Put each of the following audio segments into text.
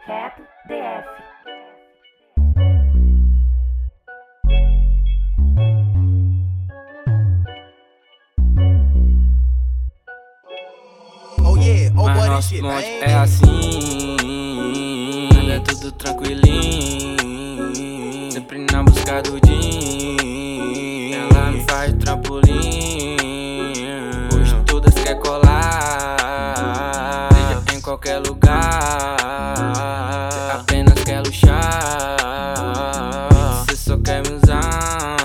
Rap DF. Oh yeah, oh Mas boy, this nosso shit, bonde man. é assim, anda tudo tranquilinho, sempre na busca do din. Ela me faz trampolim, hoje todas quer colar, seja em qualquer lugar, apenas quer luxar, cê só quer me usar.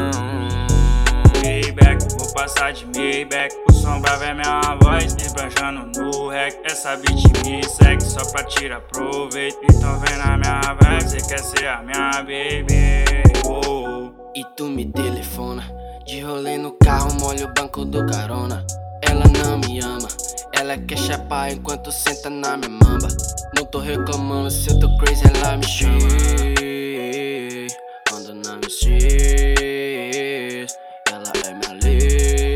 Maybach, vou passar de Maybach, o som bravo é minha voz, debranchando no rec. Essa beat me segue só pra tirar proveito, então vem na minha vibe, cê quer ser a minha baby. Oh. E tu me telefona, de rolê no carro, molha o banco do carona. Ela não me ama, ela quer chapar enquanto senta na minha mamba. Não tô reclamando se eu tô crazy, ela me chama. Anda na minha street, ela é minha lei.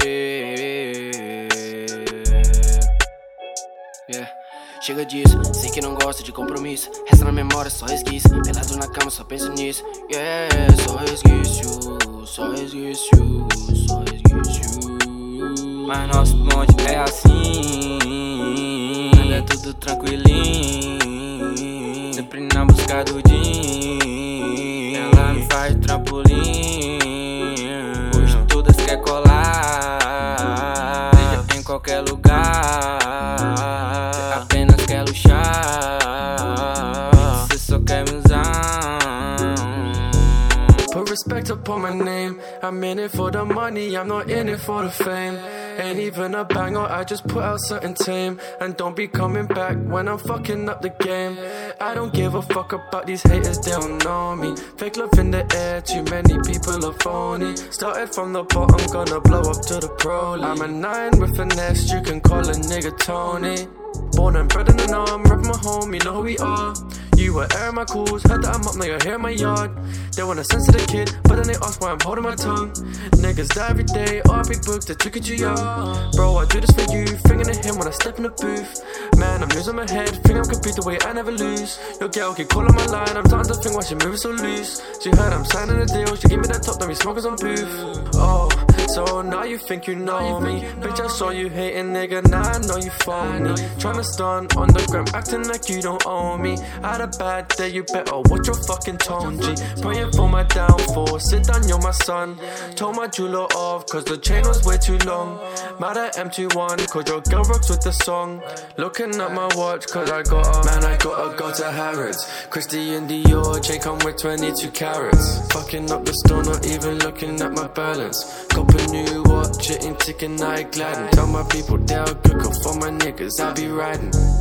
Yeah. Chega disso, sei que não gosta de compromisso. Resta na memória, só resquício. Pelado na cama, só penso nisso. Yeah, só resquício, só resquício, só resquício. Mas nosso bonde é assim, anda tudo tranquilinho, sempre na busca do din. Ela me faz trampolim, hoje todas quer colar, seja em qualquer lugar, apenas quer luxar, cê só quer me usar. Put respect upon my name. I'm in it for the money, I'm not in it for the fame. Ain't even a banger, I just put out something tame. And don't be coming back when I'm fucking up the game. I don't give a fuck about these haters, they don't know me. Fake love in the air, too many people are phony. Started from the bottom, gonna blow up to the pro. I'm a 9 with finesse, you can call a nigga Tony. Born and bred in the norm, reppin' my home, you know who we are. You were airing my calls, heard that I'm up, now you're here in my yard. They wanna censor the kid, but then they ask why I'm holding my tongue. Niggas die every day, RP books, they took it too young. Bro, I do this for you, thinking of him when I step in the booth. Man, I'm losing my head, think I'm compete the way I never lose. Your girl keep calling my line, I'm starting to think why she moving so loose. She heard I'm signing a deal, she gave me that top, then we smoking some booth. Oh, so now you think you know me. Bitch, I saw you hating, nigga, now I know you phony. Tryna stunt on the gram, acting like you don't own me. I had a bad day, you better watch your fucking tone, G. Praying for my downfall, sit down, you're my son. Told my jeweler off, cause the chain was way too long. Mad at M21, cause your girl rocks with the song. Looking at my watch, cause I gotta go to Harrods. Christian Dior, chain come with 22 carats. Fucking up the store, not even looking at my balance. Cop a new watch, it ain't ticking, I gladden. Tell my people they'll cook up for my niggas, I'll be riding.